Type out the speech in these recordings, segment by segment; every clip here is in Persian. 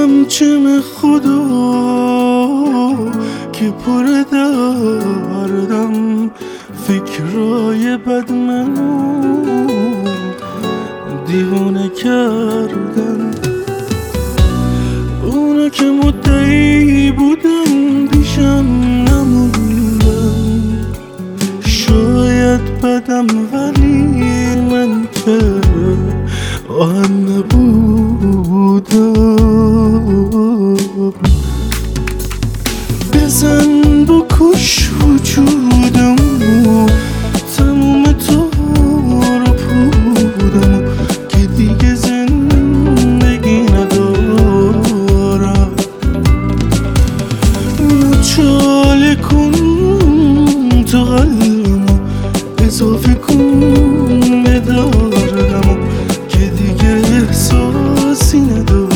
همچم خدا که پر دردم، فکرای بد منو دیوانه کردن. اونا که مدعی بودن پیشم نموندن، شاید بدم ولی من که آهن نبودم. بزن بکش وجودم، تموم تو رو پودم که دیگه زندگی ندارم. مچاله کن تو قلبمو، اضافه کن به دردمو که دیگه احساسی ندارم.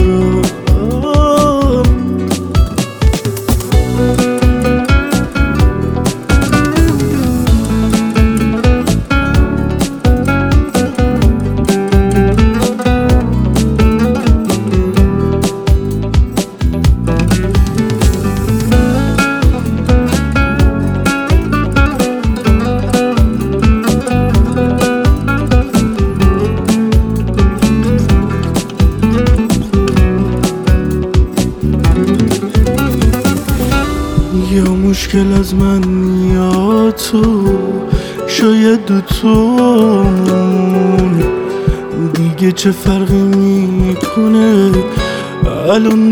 یا مشکل از من یا تو، شاید دوتامون. دیگه چه فرقی میکنه الان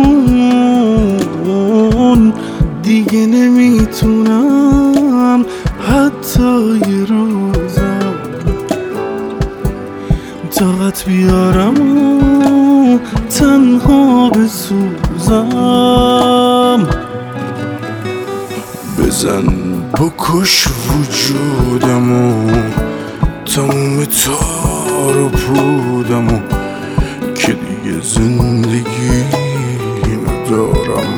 برام؟ دیگه نمیتونم حتی یه روزم طاقت بیارم و تنها بسوزم. بزن بکش وجودمو، تموم تار و پودمو که دیگه زندگی ندارم.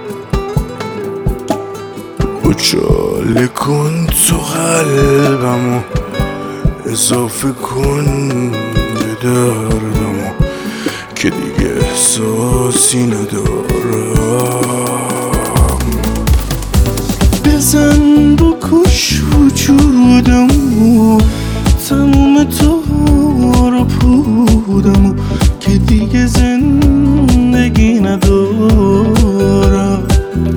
اچاله کن تو قلبمو، اضافه کن به دردمو که دیگه احساسی ندارم. بزن بکش وجودمو، تموم تو رو پودمو که دیگه زندگی ندارم.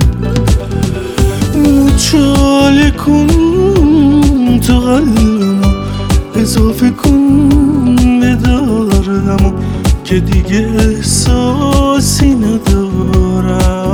مچاله کن تو قلبمو، اضافه کن به دردمو که دیگه احساسی ندارم.